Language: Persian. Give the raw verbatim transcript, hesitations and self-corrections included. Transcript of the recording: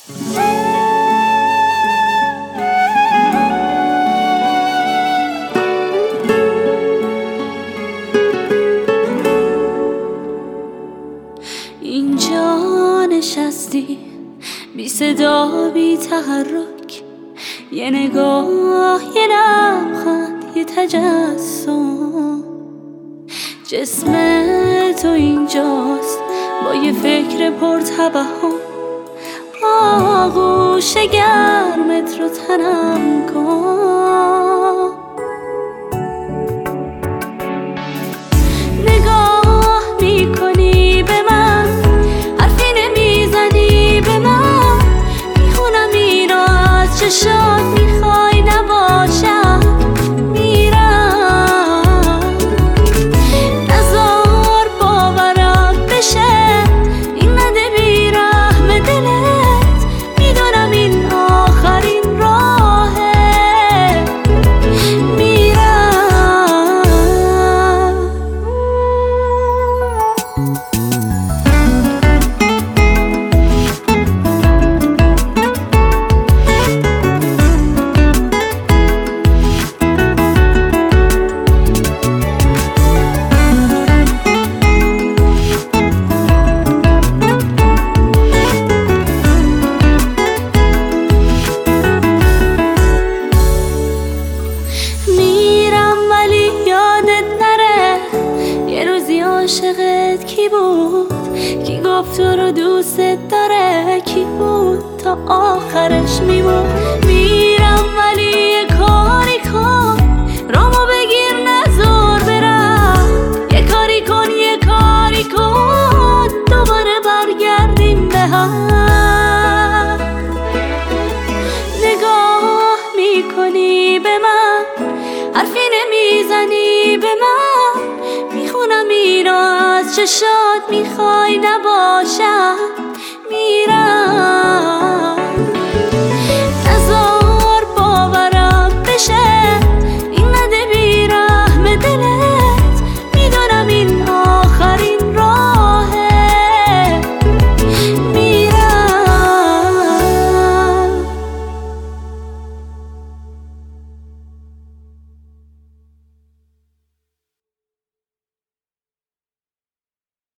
اینجا نشستی بی صدا بی تحرک، یه نگاه یه لبخند یه تجسم، جسم تو اینجاست با یه فکر پر توهم، آغوش گرمت رو تنم کن. نگاه میکنی به من، حرفی نمیزنی به من، میخونم اینو از چشات، میخوای نباشم میرم. نزار باورم بشه این نده بیرحم دلت، میدونم این آخرین راهه میرم. عاشقت کی بود؟ کی گفت تو رو دوست داره؟ کی بود تا آخرش میمون؟ میرم ولی یه کاری کن، رامو بگیر نزار برم، یه کاری کن یه کاری کن دوباره برگردیم به هم. نگاه میکنی به من، حرفی نمیزنی به من، میخونم اینو از چشات، میخوای نباشم میرم.